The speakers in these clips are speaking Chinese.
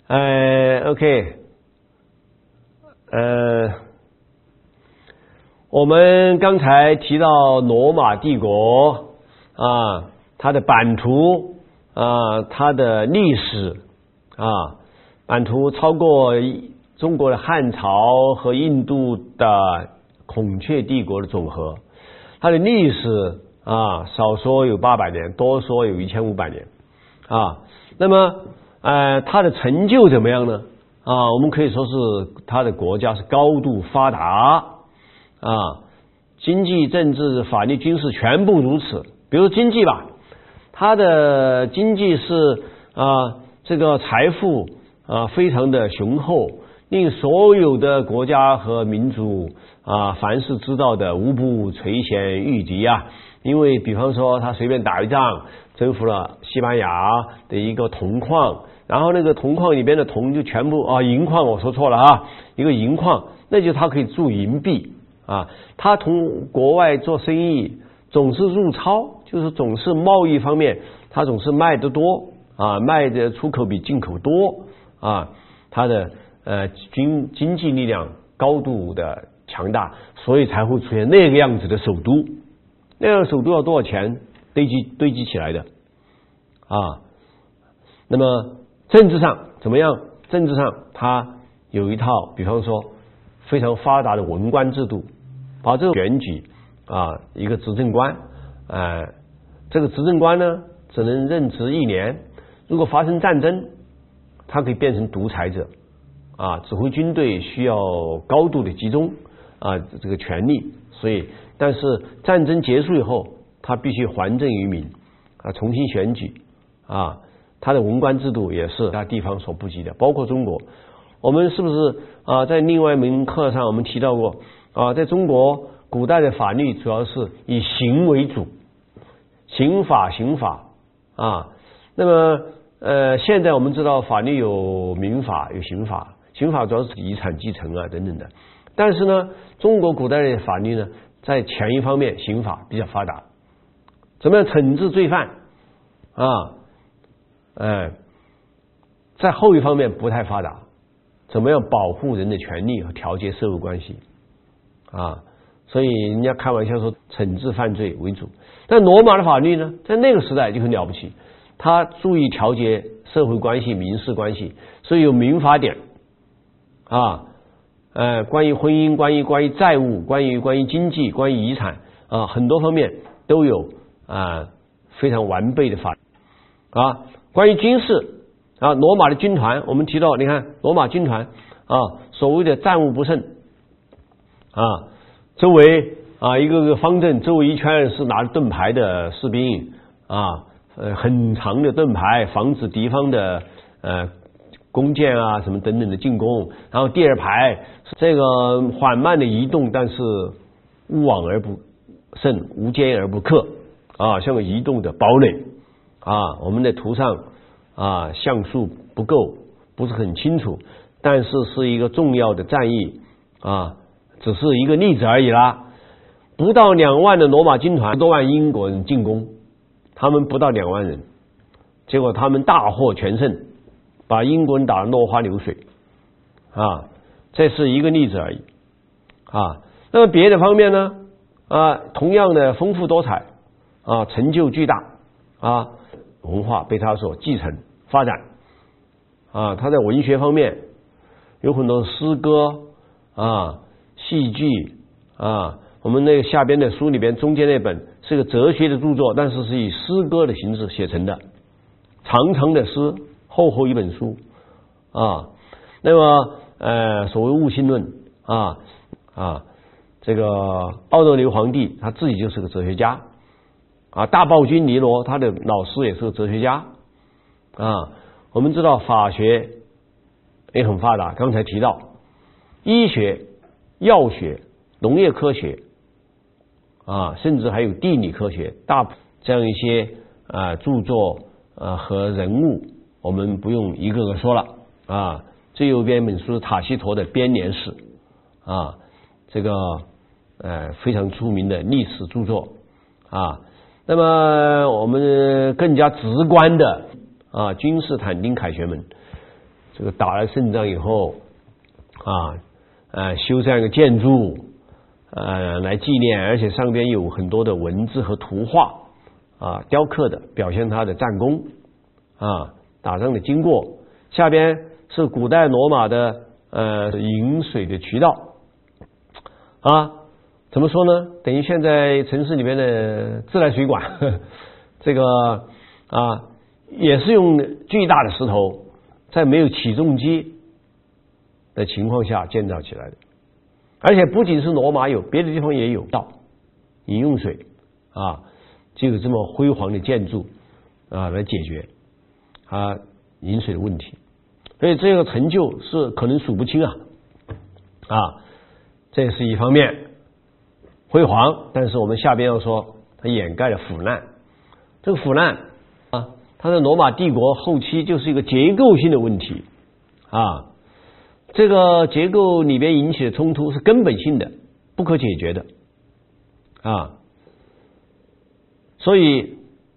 OK， 我们刚才提到罗马帝国啊，它的版图啊，它的历史啊，版图超过中国的汉朝和印度的孔雀帝国的总和，它的历史啊，少说有800年，多说有1500年啊。那么它的成就怎么样呢？啊，我们可以说是它的国家是高度发达啊，经济、政治、法律、军事全部如此。比如经济吧，它的经济是这个财富非常的雄厚，令所有的国家和民族凡是知道的无不垂涎欲滴啊。因为比方说他随便打一仗，征服了西班牙的一个铜矿，然后那个铜矿里边的铜就全部银矿，我说错了一个银矿，那就他可以铸银币他同国外做生意总是入超，就是总是贸易方面他总是卖得多卖的出口比进口多他的经济力量高度的强大，所以才会出现那个样子的首都。那个首都要多少钱堆积起来的那么政治上怎么样？政治上它有一套，比方说非常发达的文官制度，把这个选举一个执政官这个执政官呢只能任职1年，如果发生战争，他可以变成独裁者指挥军队需要高度的集中这个权力，所以但是战争结束以后，他必须还政于民重新选举他的文官制度也是其他地方所不及的，包括中国。我们是不是在另外一门课上我们提到过在中国古代的法律主要是以刑为主，刑法那么现在我们知道法律有民法有刑法，刑法主要是遗产继承等等的，但是呢中国古代的法律呢在前一方面刑法比较发达，怎么样惩治罪犯在后一方面不太发达，怎么样保护人的权利和调节社会关系所以人家开玩笑说惩治犯罪为主。但罗马的法律呢在那个时代就很了不起，他注意调节社会关系民事关系，所以有民法典关于婚姻，关于债务，关于经济，关于遗产很多方面都有非常完备的法律关于军事罗马的军团，我们提到你看罗马军团所谓的战无不胜周围一个个方阵，周围一圈是拿着盾牌的士兵很长的盾牌，防止敌方的弓箭什么等等的进攻。然后第二排这个缓慢的移动，但是无往而不胜，无坚而不克像个移动的堡垒我们的图上像素不够，不是很清楚，但是是一个重要的战役只是一个例子而已啦。不到2万的罗马军团，10多万英国人进攻，他们不到2万人，结果他们大获全胜，把英国人打得落花流水这是一个例子而已那么别的方面呢同样的丰富多彩成就巨大文化被他所继承发展他在文学方面有很多诗歌戏剧我们那个下边的书里边中间那本是个哲学的著作，但是是以诗歌的形式写成的，长长的诗，厚厚一本书那么所谓物性论这个奥多留皇帝他自己就是个哲学家大暴君尼罗他的老师也是个哲学家我们知道法学也很发达，刚才提到医学、药学、农业科学甚至还有地理科学这样一些著作和人物，我们不用一个个说了最右边一本书是塔西佗的编年史这个非常出名的历史著作那么我们更加直观的君士坦丁凯旋门， 这个打了胜仗以后修这样一个建筑来纪念，而且上边有很多的文字和图画雕刻的，表现他的战功打仗的经过。下边是古代罗马的饮水的渠道怎么说呢？等于现在城市里面的自来水管，这个也是用巨大的石头，在没有起重机的情况下建造起来的。而且不仅是罗马有，别的地方也有饮用水就有这么辉煌的建筑来解决饮水的问题。所以这个成就是可能数不清这是一方面辉煌，但是我们下边要说它掩盖了腐烂。这个腐烂它在罗马帝国后期就是一个结构性的问题这个结构里边引起的冲突是根本性的，不可解决的所以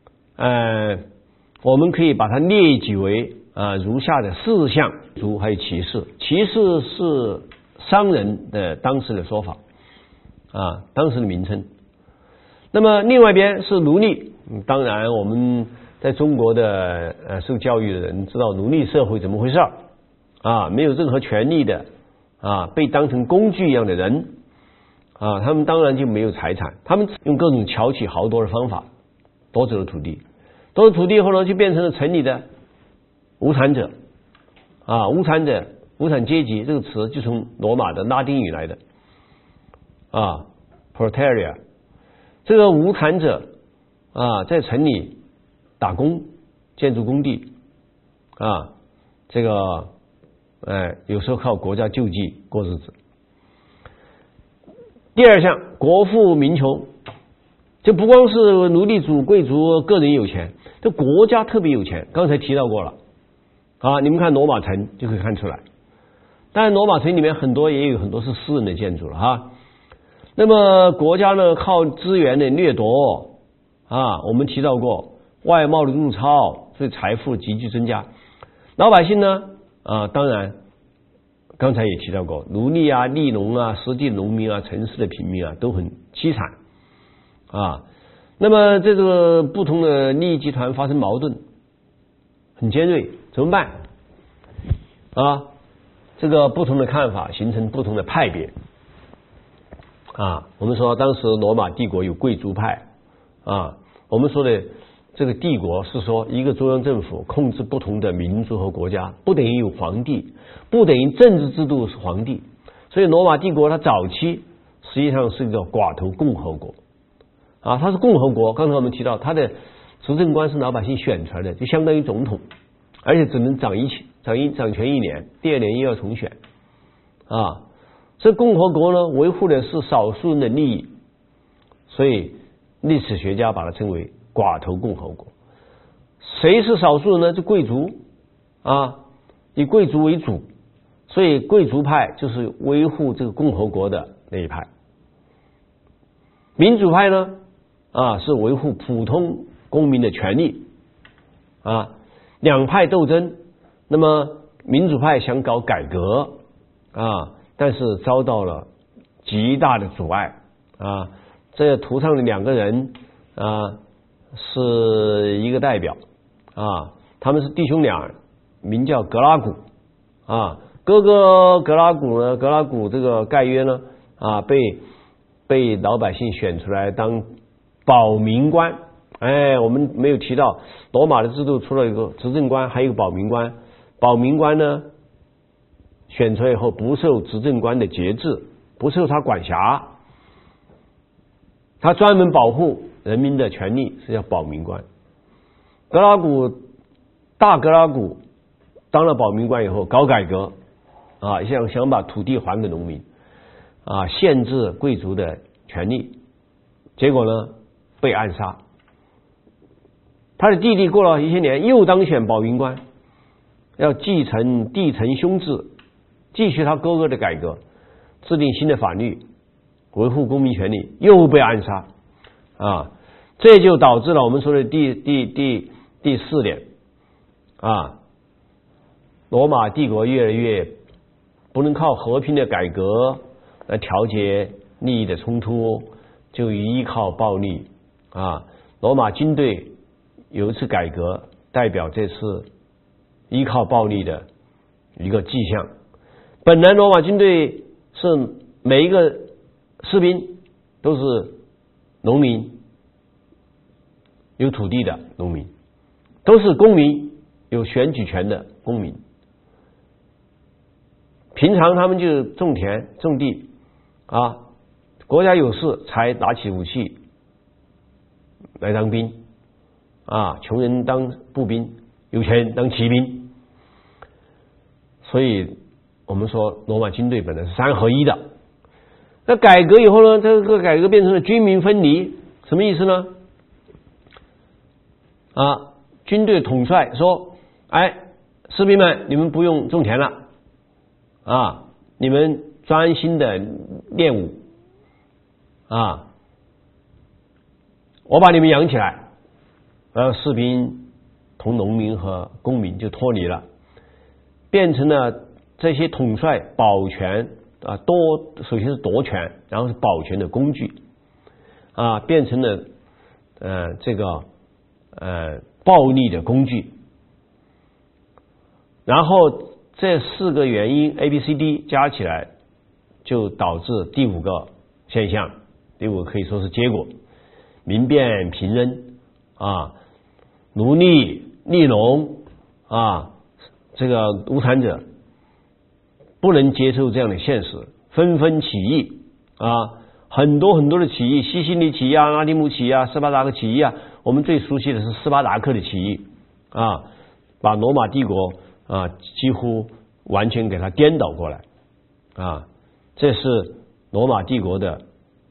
我们可以把它列举为如下的4项，还有骑士。骑士是商人的当时的说法当时的名称。那么另外一边是奴隶。当然我们在中国的受教育的人知道奴隶社会怎么回事没有任何权利的被当成工具一样的人他们当然就没有财产，他们用各种巧取豪夺的方法夺走了土地，夺走土地后呢，就变成了城里的无产者无产阶级这个词就从罗马的拉丁语来的proletariat。 这个无产者在城里打工，建筑工地这个有时候靠国家救济过日子。第二项，国富民穷，这不光是奴隶主、贵族个人有钱，这国家特别有钱。刚才提到过了你们看罗马城就可以看出来。当然罗马城里面也有很多是私人的建筑了那么国家呢，靠资源的掠夺我们提到过外贸的入超，所以财富急剧增加。老百姓呢当然刚才也提到过，奴隶佃农实地农民城市的平民都很凄惨那么这个不同的利益集团发生矛盾，很尖锐，怎么办这个不同的看法形成不同的派别我们说当时罗马帝国有贵族派我们说的这个帝国是说一个中央政府控制不同的民族和国家，不等于有皇帝，不等于政治制度是皇帝。所以罗马帝国它早期实际上是一个寡头共和国它是共和国。刚才我们提到它的执政官是老百姓选出来的，就相当于总统，而且只能掌权1年，第2年又要重选这共和国呢维护的是少数人的利益，所以历史学家把它称为寡头共和国。谁是少数人呢？就贵族以贵族为主，所以贵族派就是维护这个共和国的那一派。民主派呢是维护普通公民的权利两派斗争。那么民主派想搞改革但是遭到了极大的阻碍这图上的2个人是一个代表他们是弟兄俩，名叫格拉古哥哥格拉古呢，格拉古这个盖约呢被老百姓选出来当保民官。我们没有提到罗马的制度除了一个执政官还有一个保民官。保民官呢选出来以后不受执政官的节制，不受他管辖，他专门保护人民的权利，是叫保民官。大格拉古当了保民官以后搞改革想把土地还给农民限制贵族的权利，结果呢被暗杀。他的弟弟过了一些年又当选保民官，要继承弟承兄制，继续他哥哥的改革，制定新的法律，维护公民权利，又被暗杀这就导致了我们说的第4点罗马帝国越来越不能靠和平的改革来调节利益的冲突，就依靠暴力啊。罗马军队有一次改革，代表这次依靠暴力的一个迹象。本来罗马军队是每一个士兵都是农民，有土地的农民，都是公民，有选举权的公民。平常他们就种田种地啊，国家有事才拿起武器来当兵啊，穷人当步兵，有钱人当骑兵。所以我们说罗马军队本来是3合1的。那改革以后呢，这个改革变成了军民分离，什么意思呢？啊，军队统帅说，哎，士兵们，你们不用种田了啊，你们专心的练武啊，我把你们养起来。士兵同农民和公民就脱离了，变成了这些统帅保全啊，首先是夺权，然后是保全的工具啊，变成了这个暴力的工具。然后这4个原因 ABCD 加起来，就导致第5个现象，第5个可以说是结果：民变平dân啊，奴隶利农啊，这个无产者不能接受这样的现实，纷纷起义啊，很多很多的起义，西西里起义啊，阿提姆起义啊，斯巴达克起义啊，我们最熟悉的是斯巴达克的起义啊，把罗马帝国啊几乎完全给它颠倒过来啊，这是罗马帝国的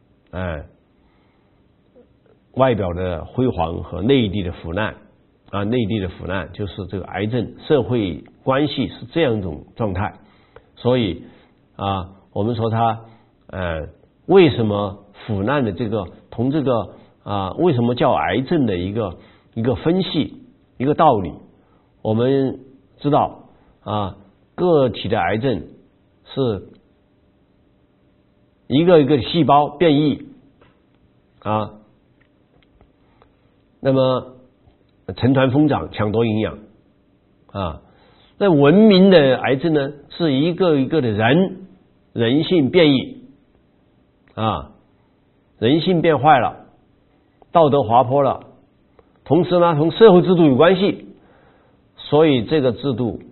外表的辉煌和内地的腐烂啊，内地的腐烂就是这个癌症，社会关系是这样一种状态。所以啊，我们说它为什么腐烂的这个同这个为什么叫癌症的一个分析一个道理，我们知道啊，个体的癌症是一个一个细胞变异啊，那么成团疯长，抢夺营养啊。那文明的癌症呢，是一个一个的人性变异啊，人性变坏了，道德滑坡了，同时呢，同社会制度有关系，所以这个制度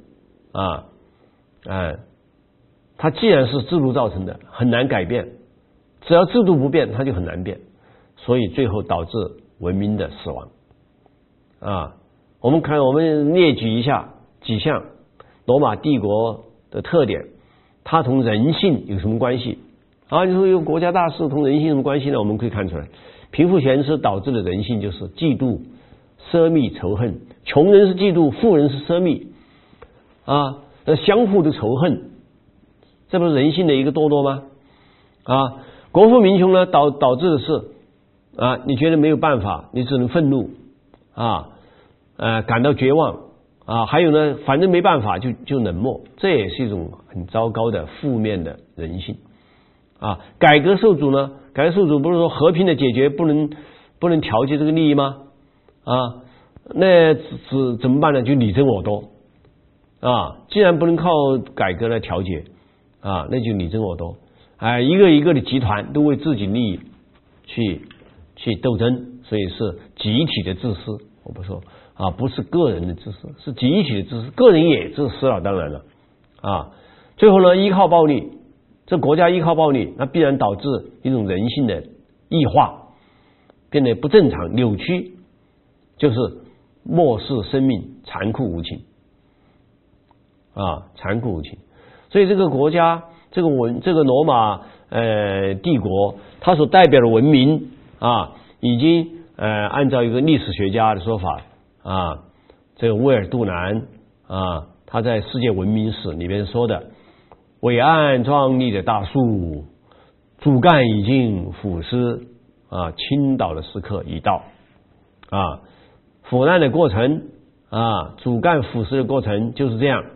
它既然是制度造成的，很难改变，只要制度不变，它就很难变，所以最后导致文明的死亡啊。我们列举一下几项罗马帝国的特点，它同人性有什么关系啊？你说有国家大事同人性有什么关系呢？我们可以看出来，贫富悬殊导致的人性就是嫉妒、奢靡、仇恨。穷人是嫉妒，富人是奢靡啊，相互的仇恨，这不是人性的一个堕落吗？啊，国富民穷呢，导致的是啊，你觉得没有办法，你只能愤怒啊，感到绝望啊，还有呢，反正没办法就冷漠，这也是一种很糟糕的负面的人性啊。改革受阻呢，改革受阻不是说和平的解决不能调节这个利益吗？啊，那怎么办呢？就你争我夺啊，既然不能靠改革来调节啊，那就你争我夺，一个一个的集团都为自己利益去斗争，所以是集体的自私。我不说啊，不是个人的自私，是集体的自私，个人也自私了，当然了啊。最后呢，依靠暴力，这国家依靠暴力，那必然导致一种人性的异化，变得不正常、扭曲，就是漠视生命，残酷无情啊，残酷无情。所以这个国家，这个罗马帝国，它所代表的文明啊，已经按照一个历史学家的说法啊，这个威尔杜南啊，他在世界文明史里面说的，伟岸壮丽的大树，主干已经腐蚀啊，倾倒的时刻已到啊，腐烂的过程啊，主干腐蚀的过程就是这样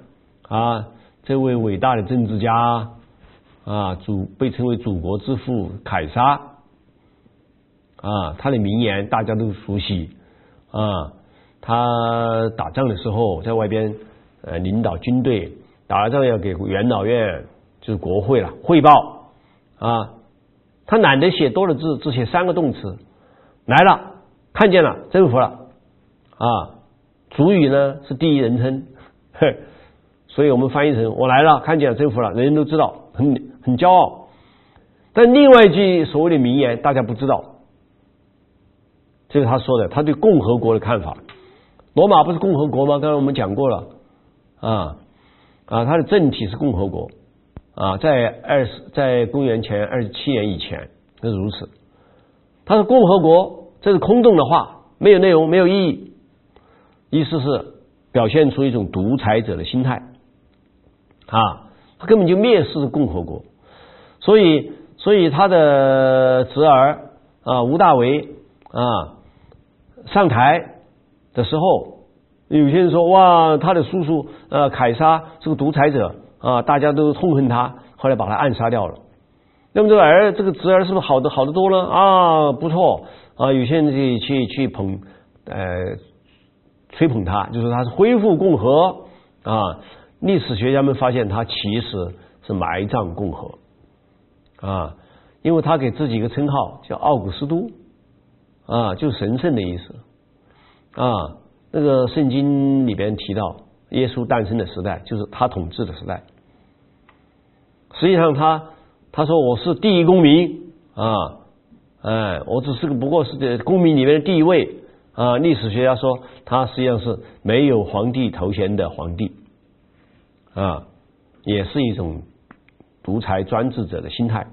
啊，这位伟大的政治家啊，被称为祖国之父凯撒啊，他的名言大家都熟悉啊。他打仗的时候在外边领导军队，打了仗要给元老院就是国会了汇报啊。他懒得写多的字，只写3个动词，来了，看见了，征服了啊。主语呢是第一人称，所以我们翻译成我来了，看见了，征服了，人人都知道，很骄傲。但另外一句所谓的名言大家不知道，这是他说的，他对共和国的看法。罗马不是共和国吗？刚才我们讲过了它的政体是共和国啊，在公元前27年以前是如此。他说共和国这是空洞的话，没有内容，没有意义，意思是表现出一种独裁者的心态啊，他根本就蔑视共和国。所以他的侄儿吴大维上台的时候，有些人说哇，他的叔叔凯撒是个独裁者啊，大家都痛恨他，后来把他暗杀掉了。那么这个侄儿是不是好的多呢？啊，不错啊，有些人去吹捧他，就是他是恢复共和啊。历史学家们发现他其实是埋葬共和啊，因为他给自己一个称号叫奥古斯都啊，就是神圣的意思啊。那个圣经里边提到耶稣诞生的时代就是他统治的时代。实际上他说我是第一公民我只是不过是公民里面的第一位啊。历史学家说他实际上是没有皇帝头衔的皇帝啊，也是一种独裁专制者的心态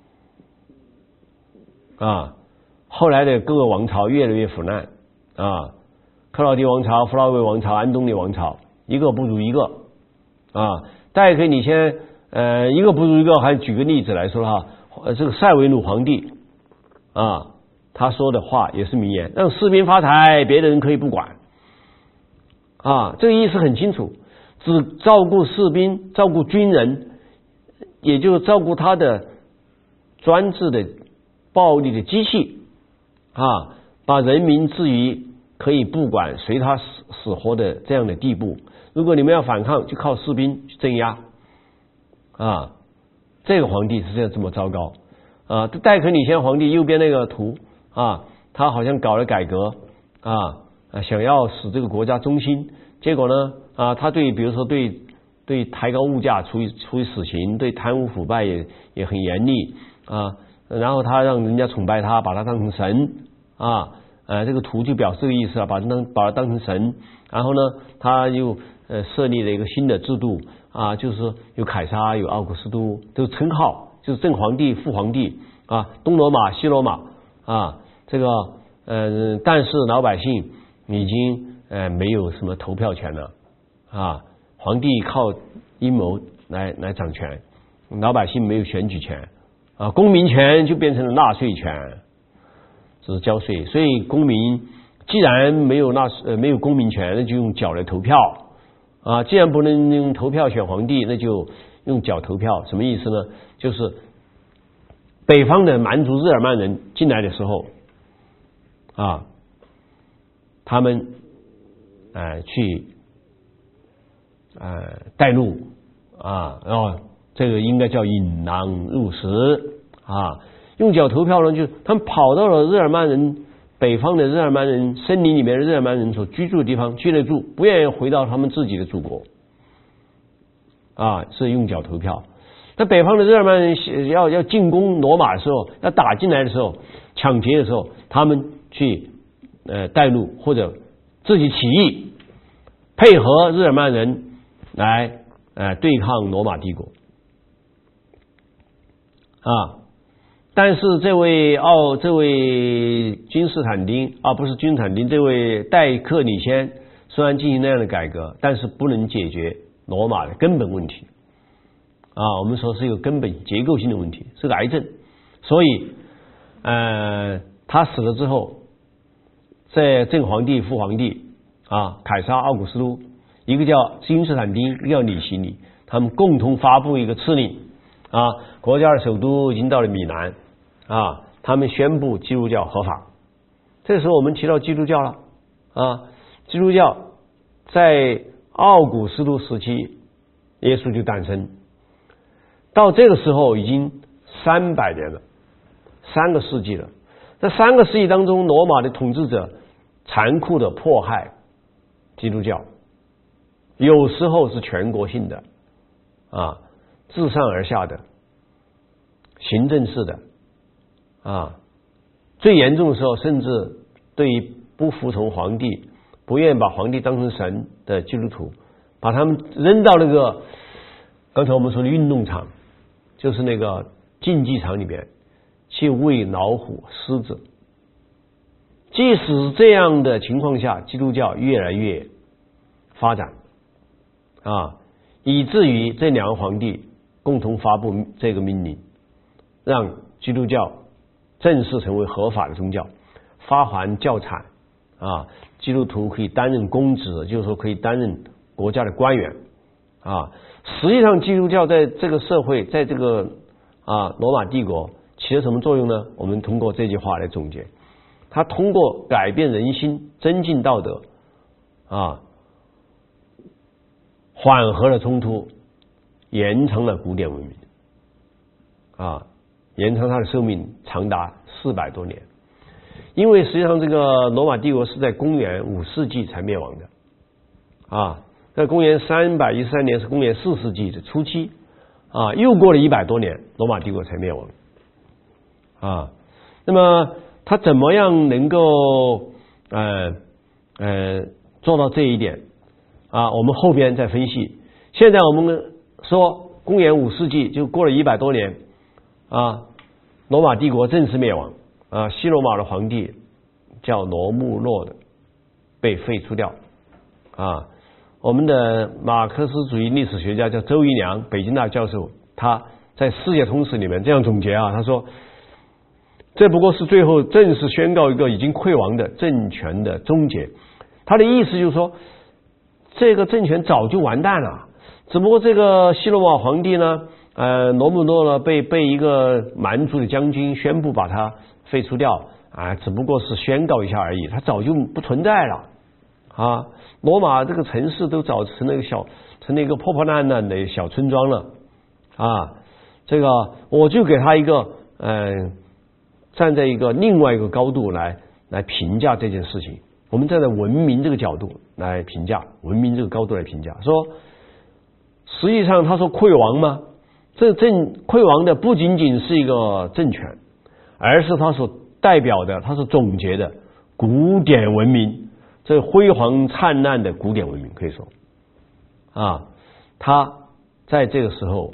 啊。后来的各个王朝越来越腐烂啊，克劳狄王朝、弗拉维王朝、安东尼王朝，一个不如一个啊。大家可以你先一个不如一个，还举个例子来说哈，这个塞维努皇帝啊，他说的话也是名言，让士兵发财，别的人可以不管啊。这个意思很清楚，只照顾士兵，照顾军人，也就是照顾他的专制的暴力的机器啊，把人民置于可以不管随他死活的这样的地步。如果你们要反抗，就靠士兵去镇压啊。这个皇帝是这么糟糕啊。戴克里先皇帝右边那个图啊，他好像搞了改革想要使这个国家中心，结果呢他比如说对抬高物价处以死刑，对贪污腐败也很严厉啊。然后他让人家崇拜他，把他当成神这个图就表示这个意思把他当成神。然后呢他又设立了一个新的制度就是说有凯撒有奥古斯都，都是称号，就是正皇帝副皇帝东罗马西罗马这个但是老百姓已经没有什么投票权了皇帝靠阴谋来掌权，老百姓没有选举权公民权就变成了纳税权，这是交税。所以公民既然没有公民权，那就用脚来投票既然不能用投票选皇帝，那就用脚投票。什么意思呢？就是北方的蛮族日耳曼人进来的时候他们去带路然后这个应该叫引狼入室用脚投票呢，就他们跑到了日耳曼人北方的日耳曼人森林里面的日耳曼人所居住的地方居了住，不愿意回到他们自己的祖国是用脚投票。在北方的日耳曼人要进攻罗马的时候，要打进来的时候，抢劫的时候，他们去带路或者自己起义，配合日耳曼人来对抗罗马帝国但是这位君士坦丁不是君士坦丁，这位戴克里先虽然进行那样的改革，但是不能解决罗马的根本问题我们说是一个根本结构性的问题，是个癌症。所以他死了之后，在正皇帝副皇帝凯撒奥古斯都一个叫君士坦丁，一个叫李希礼，他们共同发布一个敕令啊，国家的首都已经到了米兰啊，他们宣布基督教合法。这时候我们提到基督教了啊，基督教在奥古斯都时期，耶稣就诞生，到这个时候已经300年了，3个世纪了。这3个世纪当中，罗马的统治者残酷的迫害基督教，有时候是全国性的啊，自上而下的行政式的啊，最严重的时候，甚至对于不服从皇帝、不愿把皇帝当成神的基督徒，把他们扔到那个刚才我们说的运动场，就是那个竞技场里边去喂老虎、狮子。即使这样的情况下，基督教越来越发展啊，以至于这2个皇帝共同发布这个命令，让基督教正式成为合法的宗教，发还教产啊，基督徒可以担任公职，就是说可以担任国家的官员啊。实际上，基督教在这个社会，在这个罗马帝国起了什么作用呢？我们通过这句话来总结，它通过改变人心、增进道德啊，缓和了冲突，延长了古典文明啊，延长它的寿命长达400多年。因为实际上这个罗马帝国是在公元5世纪才灭亡的啊，在公元313年是公元4世纪的初期啊，又过了100多年，罗马帝国才灭亡啊。那么他怎么样能够做到这一点啊？我们后边再分析。现在我们说公元5世纪就过了100多年啊，罗马帝国正式灭亡啊，西罗马的皇帝叫罗穆洛的被废除掉啊。我们的马克思主义历史学家叫周一良，北京大学教授，他在《世界通史》里面这样总结啊，他说这不过是最后正式宣告一个已经溃亡的政权的终结。他的意思就是说，这个政权早就完蛋了，只不过这个西罗马皇帝呢，罗穆洛呢被一个蛮族的将军宣布把他废除掉啊，只不过是宣告一下而已，他早就不存在了啊。罗马这个城市都早成了一个破破烂烂的小村庄了啊。这个我就给他一个站在一个另外一个高度来评价这件事情。我们站在文明这个角度来评价，文明这个高度来评价，说实际上他说溃亡吗？这溃亡的不仅仅是一个政权，而是他所代表的，他所总结的古典文明，这辉煌灿烂的古典文明，可以说啊，他在这个时候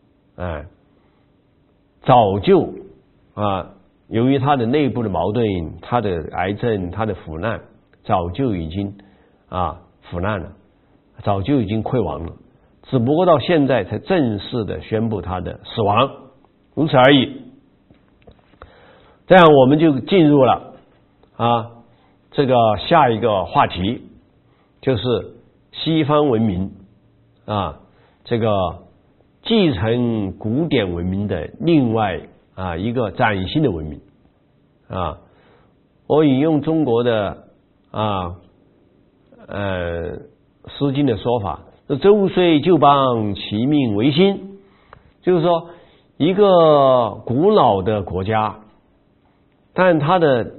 早就由于他的内部的矛盾，他的癌症，他的腐烂，早就已经腐烂了，早就已经溃亡了，只不过到现在才正式的宣布他的死亡，如此而已。这样我们就进入了这个下一个话题，就是西方文明这个继承古典文明的另外一个崭新的文明我引用中国的诗经的说法，周虽旧邦，其命维新，就是说一个古老的国家，但它的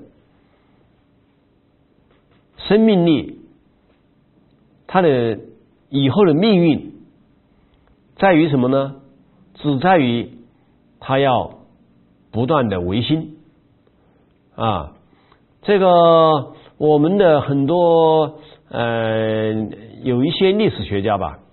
生命力，它的以后的命运在于什么呢？只在于它要不断的维新这个我们的很多有一些历史学家吧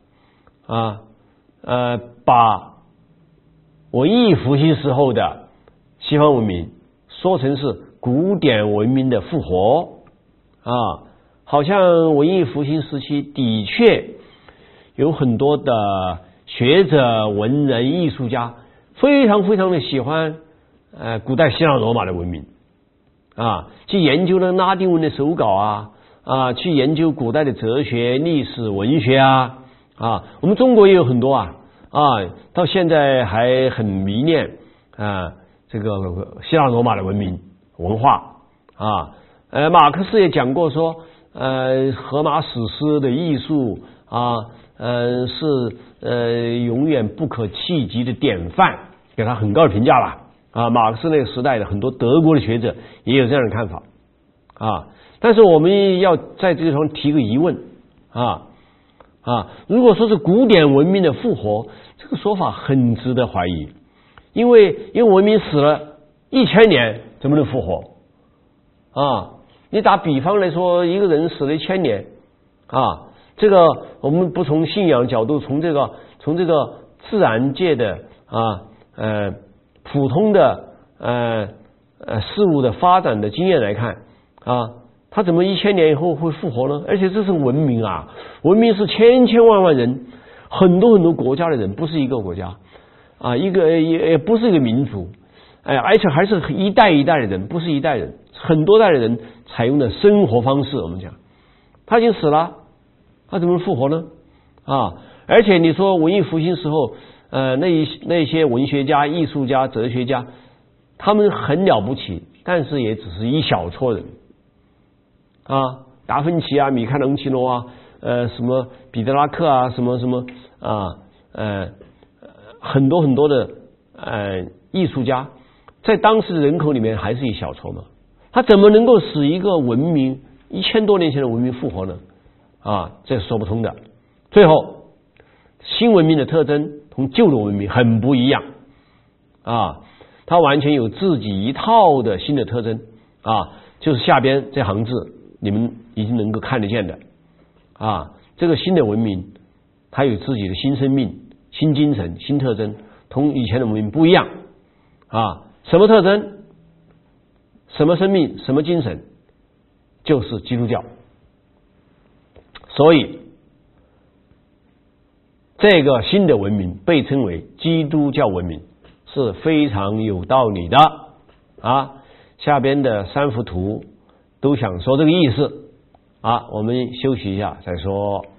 把文艺复兴时候的西方文明说成是古典文明的复活好像文艺复兴时期的确有很多的学者、文人、艺术家非常非常的喜欢古代希腊罗马的文明去研究了拉丁文的手稿去研究古代的哲学、历史、文学我们中国也有很多到现在还很迷恋这个希腊罗马的文明文化马克思也讲过说，荷马史诗的艺术是永远不可企及的典范，给他很高的评价了马克思那个时代的很多德国的学者也有这样的看法但是我们要在这个地方提个疑问如果说是古典文明的复活，这个说法很值得怀疑，因为文明死了1000年怎么能复活你打比方来说，一个人死了1000年这个我们不从信仰角度，从这个自然界的普通的事物的发展的经验来看他怎么1000年以后会复活呢？而且这是文明文明是千千万万人，很多很多国家的人，不是一个国家也不是一个民族而且还是一代一代的人，不是一代人，很多代的人采用的生活方式。我们讲他已经死了，他怎么复活呢而且你说文艺复兴时候那些文学家、艺术家、哲学家，他们很了不起，但是也只是一小撮人达芬奇米开朗基罗什么彼得拉克什么很多很多的艺术家，在当时的人口里面还是一小撮嘛，他怎么能够使一个文明1000多年前的文明复活呢这是说不通的。最后新文明的特征同旧的文明很不一样它完全有自己一套的新的特征就是下边这行字你们已经能够看得见的这个新的文明它有自己的新生命、新精神、新特征，同以前的文明不一样什么特征、什么生命、什么精神，就是基督教。所以这个新的文明被称为基督教文明是非常有道理的下边的3幅图都想说这个意思我们休息一下再说。